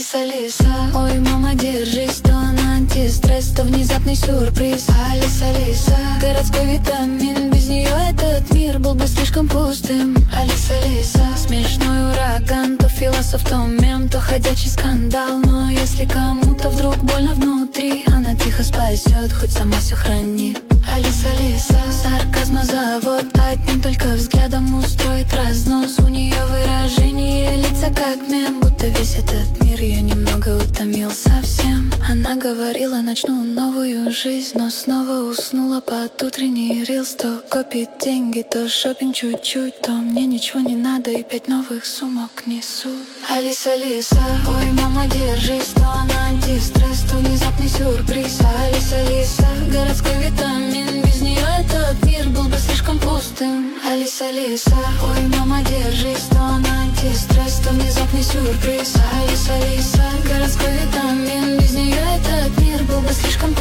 Алиса, ой, мама, держись, то на антистресс, то внезапный сюрприз. Алиса, городской витамин, без нее этот мир был бы слишком пустым. Алиса, смешной ураган, то философ, то мем, то ходячий скандал. Но если кому-то вдруг больно внутри, она тихо спасет, хоть сама все хранит. Алиса, сарказма завод, одним только взглядом устроит разнос. У нее выражение лица как мем, будто весь этот мир ее немного утомил совсем. Она говорила, начну новую жизнь, но снова уснула под утренний рилс. То копит деньги, то шопинг чуть-чуть, то мне ничего не надо и 5 новых сумок несу. Алиса, ой, мама, держись, то на антистресс, то внезапный сюрприз. Алиса, городской витамин, без нее этот мир был бы слишком пустым. Алиса, ой, мама, держись, то на антистресс, то внезапный сюрприз. Алиса, городской витамин, без нее этот мир был бы слишком пустым.